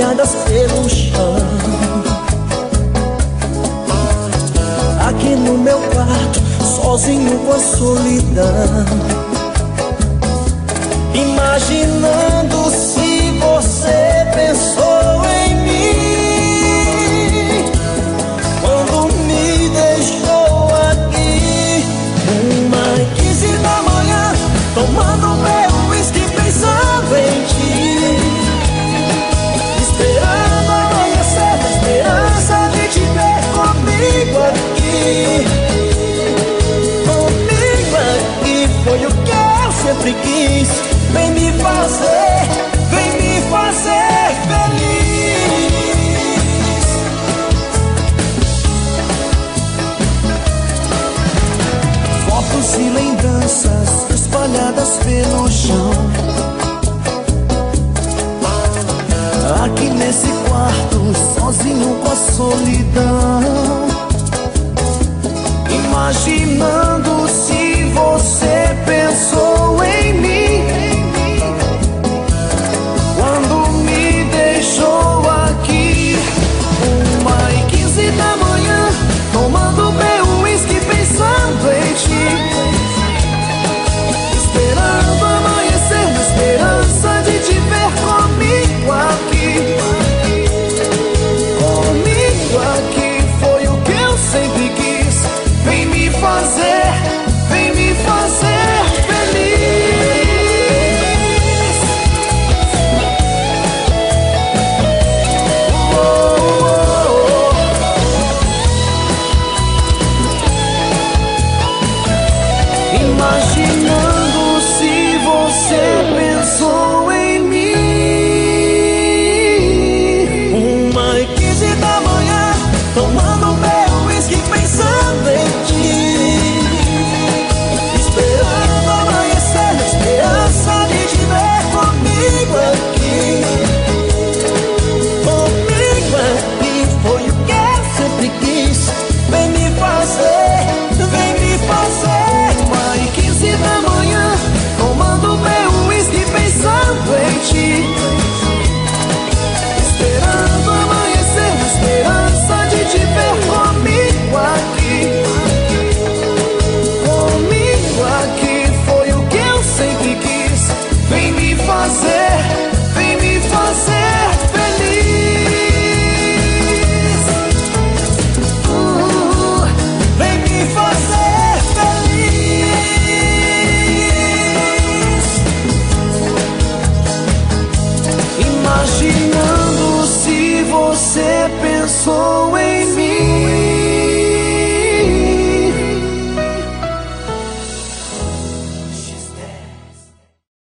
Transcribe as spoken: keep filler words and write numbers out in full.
espalhadas pelo chão. Aqui no meu quarto, sozinho com a solidão, imaginando se você pensou em mim quando me deixou aqui. Uma e quinze da manhã, tomando meu whisky, pensando em ti, esperando amanhecer, na esperança de te ver comigo aqui. Comigo aqui, foi o que eu sempre quis. Vem me fazer, vem me fazer feliz. Fotos e lembranças espalhadas pelo chão. Aqui nesse quarto, sozinho com a solidão, imaginando se você pensou em mim quando me deixou aqui. Uma e quinze da manhã, tomando meu whisky, pensando em ti, esperando amanhecer, na esperança de te ver comigo aqui. Comigo aqui, foi o que eu sempre quis. Vem me fazer, vem me fazer feliz. Oh, oh, oh. Imaginando se você pensou em mim. Uma e quinze da manhã, tomando